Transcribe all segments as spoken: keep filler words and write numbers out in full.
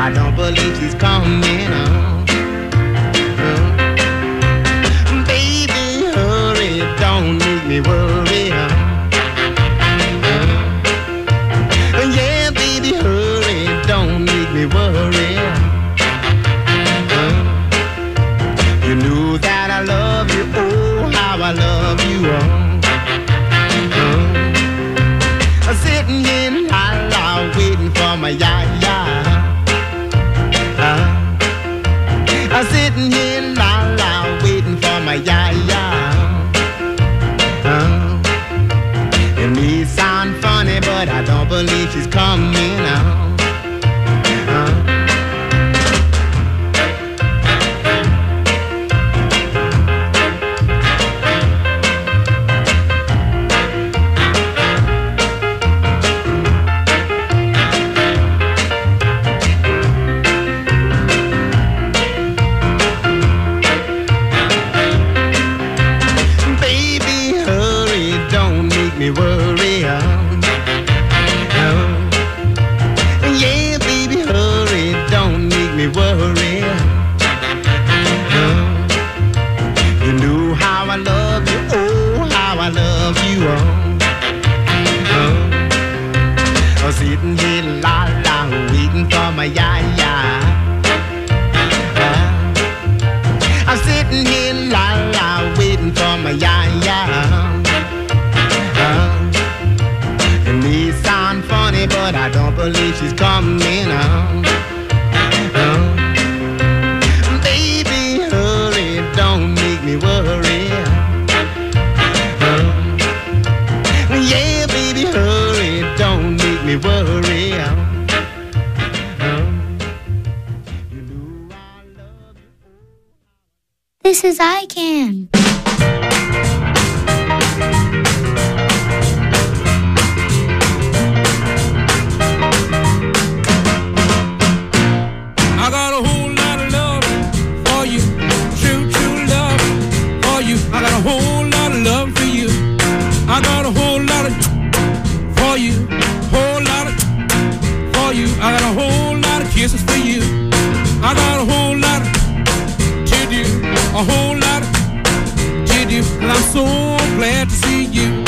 I don't believe she's coming on. Uh, baby, hurry, don't make me worry. Uh, yeah, baby, hurry, don't make me worry. Uh, you knew that I love you, oh, how I love you. Uh, uh, sitting here la la, waiting for my ya ya. Uh, I'm sitting here la la, waiting for my ya ya. Uh, it may sound funny, but I don't believe she's coming out. Uh, me worry, uh, uh, yeah, baby, hurry, don't make me worry. Uh, you knew how I love you, oh, how I love you. Uh, uh, sitting here la la, waiting for my ya ya. Uh, I'm sitting here la la, waiting for my ya ya. It may sound funny, but I don't believe she's coming out. Uh, baby, hurry, don't make me worry. Uh, yeah, baby, hurry, don't make me worry. Uh, you know I love you. This is I Can. I got a whole lot of kisses for you. I got a whole lot to do, a whole lot to do, and I'm so glad to see you.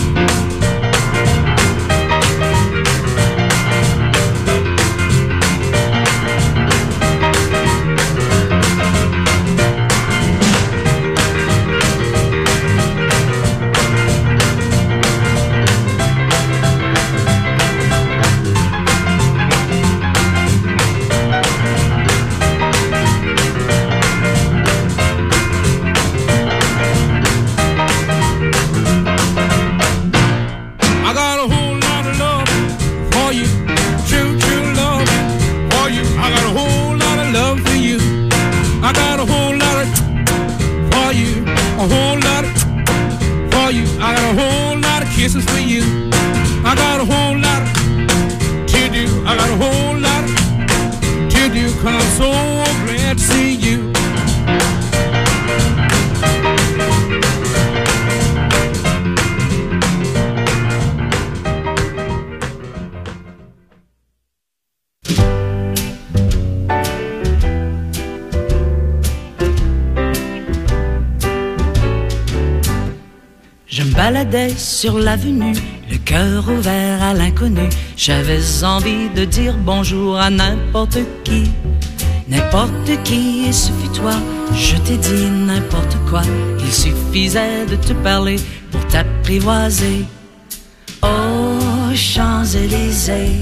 Sur l'avenue, le cœur ouvert à l'inconnu, j'avais envie de dire bonjour à n'importe qui, n'importe qui, et ce fut toi. Je t'ai dit n'importe quoi, il suffisait de te parler pour t'apprivoiser. Oh, Champs-Élysées,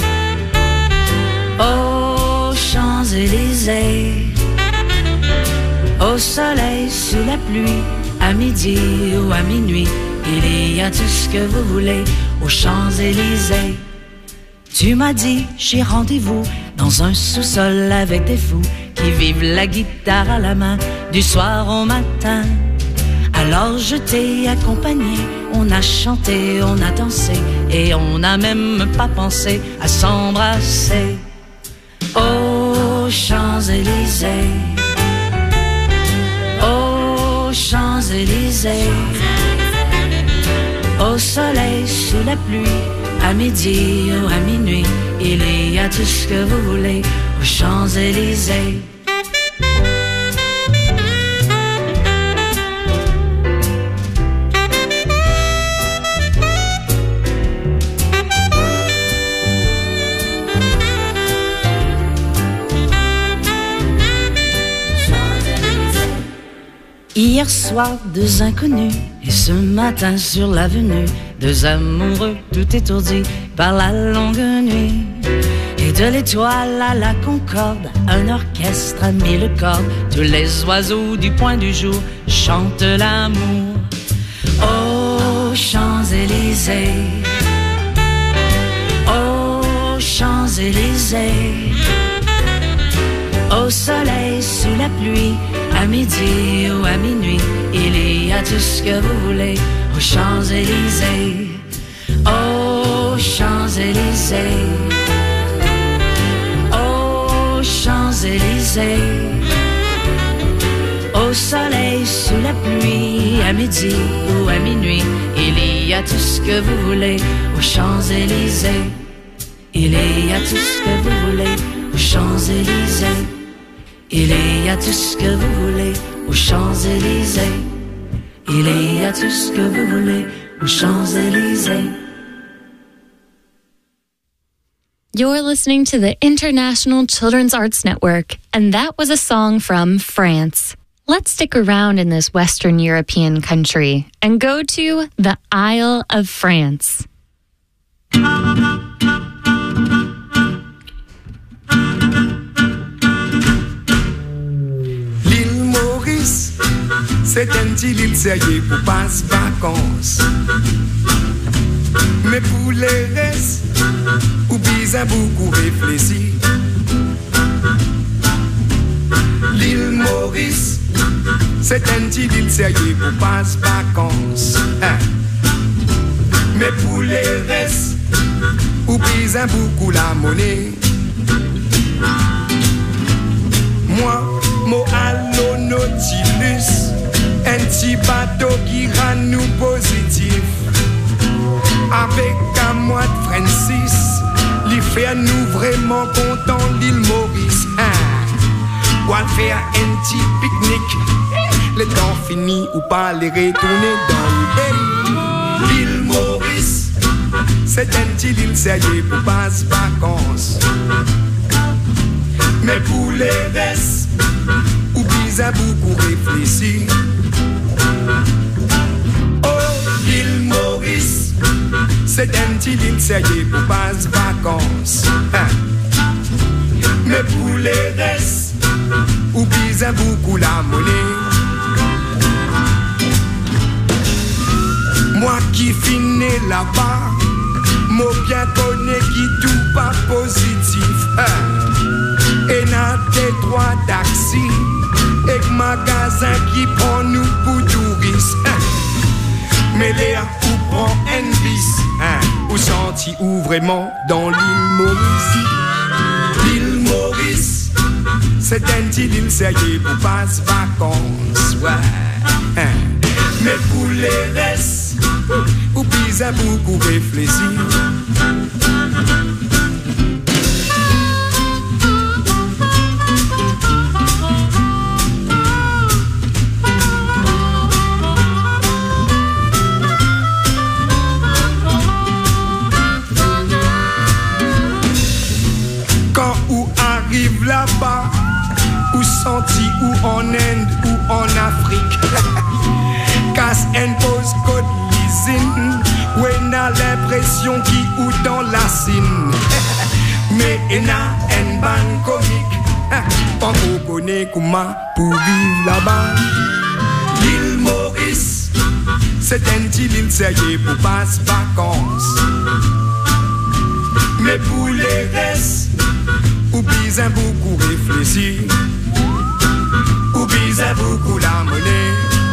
oh, Champs-Élysées, au soleil, sous la pluie, à midi ou à minuit, il y a tout ce que vous voulez aux Champs-Élysées. Tu m'as dit, j'ai rendez-vous dans un sous-sol avec des fous qui vivent la guitare à la main du soir au matin. Alors je t'ai accompagné, on a chanté, on a dansé et on n'a même pas pensé à s'embrasser. Oh, Champs-Élysées, oh, Champs-Élysées, au soleil, sous la pluie, à midi ou à minuit, il y a tout ce que vous voulez aux aux Champs-Élysées. Hier soir, deux inconnus, et ce matin sur l'avenue, deux amoureux tout étourdis par la longue nuit. Et de l'étoile à la concorde, un orchestre a mis le cordes, tous les oiseaux du point du jour chantent l'amour. Aux Champs-Élysées, aux Champs-Élysées, au soleil, sous la pluie, à midi ou à minuit, il y a tout ce que vous voulez aux Champs-Élysées, aux Champs-Élysées, aux Champs-Élysées, au soleil, sous la pluie, à midi ou à minuit, il y a tout ce que vous voulez aux Champs-Élysées, il y a tout ce que vous voulez aux Champs-Élysées. Il y a tout ce que vous voulez aux Champs-Élysées. Il y a tout ce que vous voulez aux Champs-Élysées. You're listening to the International Children's Arts Network, and that was a song from France. Let's stick around in this Western European country and go to the Isle of France. C'est une petite île sérieux pour passer vacances. Mais pour les restes, ou bien beaucoup réfléchir. L'île Maurice, c'est une petite île sérieux pour passer vacances. Hein. Mais pour les restes, ou bien beaucoup la monnaie. Moi, moi, allo Nautilus. Un petit bateau qui rend nous positif. Avec un mois de Francis, l'y fait nous vraiment contents l'île Maurice. Hein? Ou à faire un petit pique-nique. Le temps fini ou pas les retourner dans le pays. L'île Maurice, c'est un petit île sérieux pour passer vacances. Mais pour les restes, ou bien beaucoup réfléchir. L'île Maurice, c'est un petit île sérieux pour passer vacances. Hein? Mais pour les restes, oublie beaucoup la monnaie. Moi qui finis là-bas, moi bien connais qui tout pas positif. Hein? Et n'a des trois taxis, et magasin qui prend nous pour touristes. Hein? Mais Léa ou prend un bis, hein, ou senti ou vraiment dans l'île Maurice. L'île Maurice, c'est un petit île sérieux pour passer vacances, ouais. Hein. Mais pour les restes, ou bien beaucoup réfléchir. Là-bas, ou senti, ou en Inde, ou en Afrique. Casse un postcode l'usine, où on a l'impression qu'il ou dans la cine. Mais on a un ban comique, pas qu'on connaît comment pour vivre là-bas. L'île Maurice, c'est un petit île sérieux pour passer vacances. Mais pour les restes, ou bien beaucoup réfléchir, ou bien beaucoup la monnaie,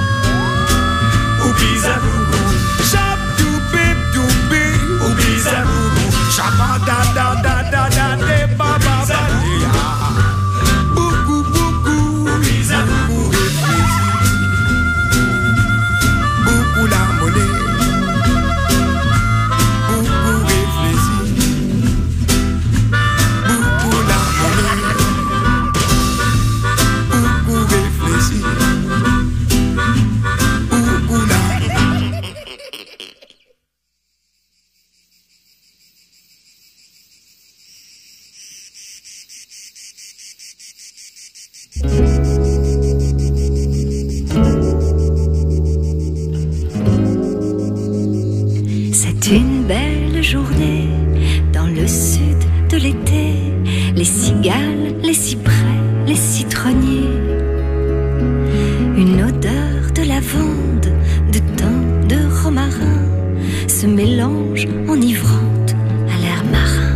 ou bien beaucoup chap tout bip tout bip, ou bien beaucoup chap da da da da da de ba ba ba beaucoup beaucoup, ou bien beaucoup réfléchir, beaucoup la monnaie, beaucoup réfléchir. les cigales, les cyprès, les citronniers. Une odeur de lavande, de thym, de romarin se mélange enivrante à l'air marin.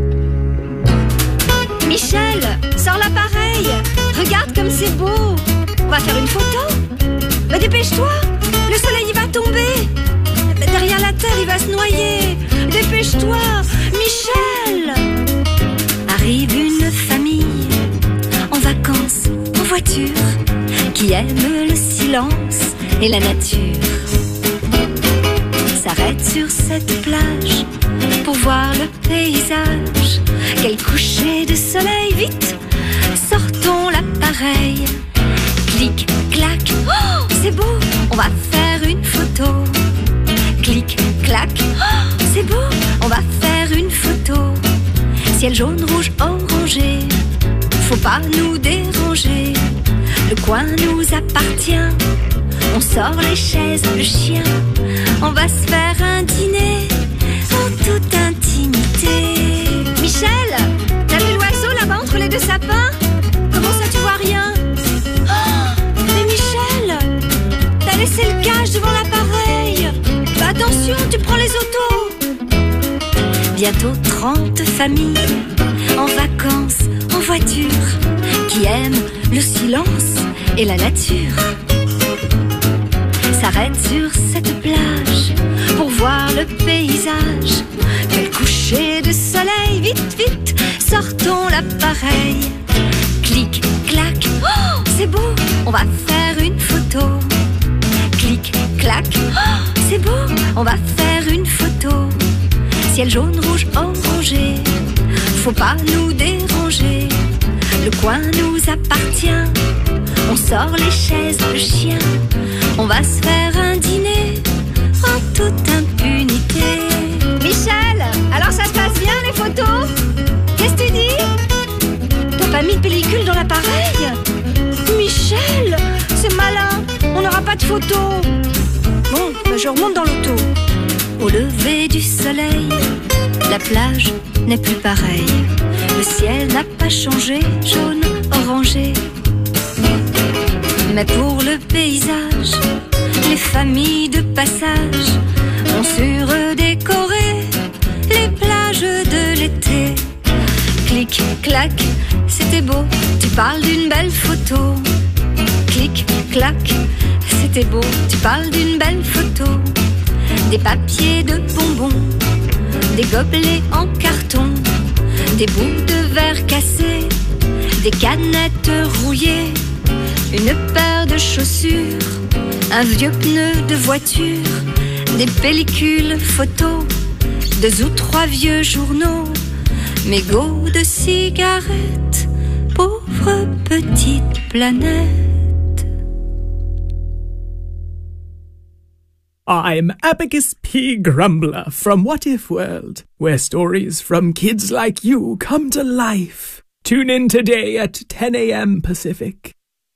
Michel, sors l'appareil. Regarde comme c'est beau. On va faire une photo. Bah dépêche-toi, le soleil il va tomber. Derrière la terre il va se noyer. Dépêche-toi, Michel. Arrive une famille en vacances, en voiture, qui aime le silence et la nature. S'arrête sur cette plage pour voir le paysage. Quel coucher de soleil, vite, sortons l'appareil. Clic, clac, oh, c'est beau, on va faire une photo. Clic, clac, oh, c'est beau, on va faire une photo. Ciel jaune, rouge, orangé, faut pas nous déranger. Le coin nous appartient, on sort les chaises, le chien. On va se faire un dîner en toute intimité. Michel, t'as vu l'oiseau là-bas entre les deux sapins? Comment ça tu vois rien? Oh, mais Michel, t'as laissé le cache devant l'appareil. Bah attention, tu prends les autos. Bientôt trente familles en vacances, en voiture, qui aiment le silence et la nature. S'arrête sur cette plage pour voir le paysage. Quel coucher de soleil, vite, vite, sortons l'appareil. Clic, clac, oh, c'est beau, on va faire une photo. Clic, clac, oh, c'est beau, on va faire une photo. Ciel jaune, rouge, orangé, faut pas nous déranger. Le coin nous appartient, on sort les chaises, le chien. On va se faire un dîner en toute impunité. Michel, alors ça se passe bien les photos? Qu'est-ce que tu dis? T'as pas mis de pellicule dans l'appareil? Michel, c'est malin, on n'aura pas de photos. Bon, bah je remonte dans l'auto. Au lever du soleil, la plage n'est plus pareille. Le ciel n'a pas changé, jaune, orangé. Mais pour le paysage, les familles de passage ont su redécorer les plages de l'été. Clic, clac, c'était beau, tu parles d'une belle photo. Clic, clac, c'était beau, tu parles d'une belle photo. Des papiers de bonbons, des gobelets en carton, des bouts de verre cassés, des canettes rouillées. Une paire de chaussures, un vieux pneu de voiture, des pellicules photos, deux ou trois vieux journaux, mégots de cigarettes, pauvre petite planète. I'm Abacus P. Grumbler from What If World, where stories from kids like you come to life. Tune in today at ten a.m. Pacific.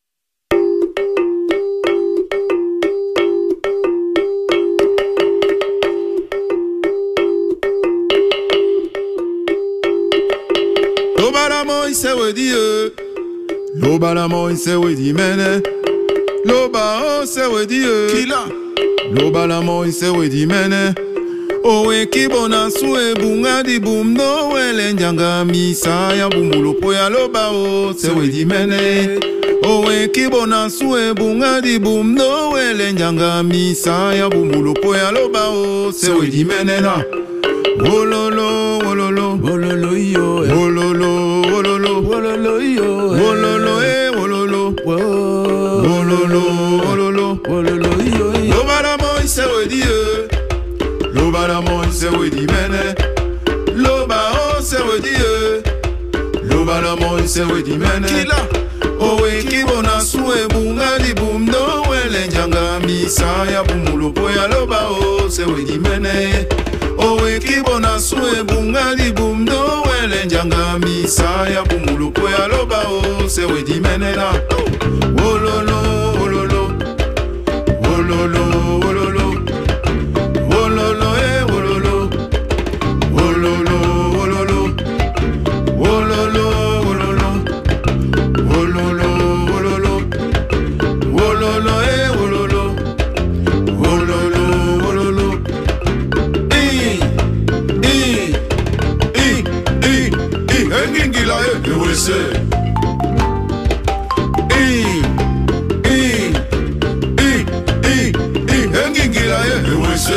Loba mo ise wedi e, loba la mo ise wedi mene, loba o se wedi e, kila, loba la mo ise wedi mene. Owe kibona suwe bunga di bumno wele njanga misa ya bumulo poya loba o se wedi mene. Owe kibona suwe bunga di bumno wele njanga misa ya bumulo poya loba o se wedi mene na. Wololo, wololo, wololo yo, wololo, wololo, wololo yo, wololo eh, wololo, wololo, wololo, wololo yo. Loba la mo ise wedi e, loba la mo ise wedi mene, loba o se wedi e, loba la mo ise wedi mene. Kila, owe kibona suwe bunga di bumdo wele njanga misa ya bumulo poya loba o se wedi mene. Owe kibona suwe bunga di bumdo wele njanga misa ya bumulo poya loba o se wedi menena. Wololo, wololo, wololo, wololo, wololo eh wololo, wololo, wololo, wololo. wese. I, I, I, I, I, engingila ye wese.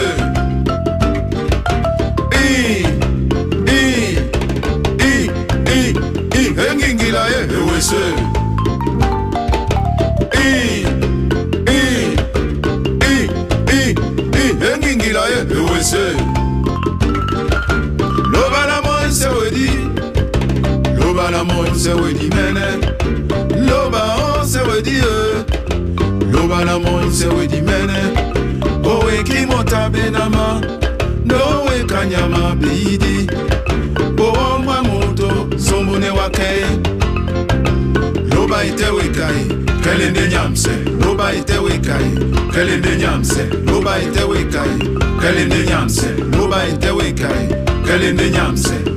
I, I, I, I, I, engingila ye wese. I, I, I, I, I, engingila ye wese. Loba la mon se wedi, loba la mon se wedi mene, loba on se wedi e, loba la mon se wedi mene, owe ki mota benama, no we kanyama beidi, o mwa moto sombune wake, loba ite we kai, kelende nyamse, loba ite we kai, kelende nyamse, loba ite we kai, kelende nyamse, loba ite we kai. Kelende nyamse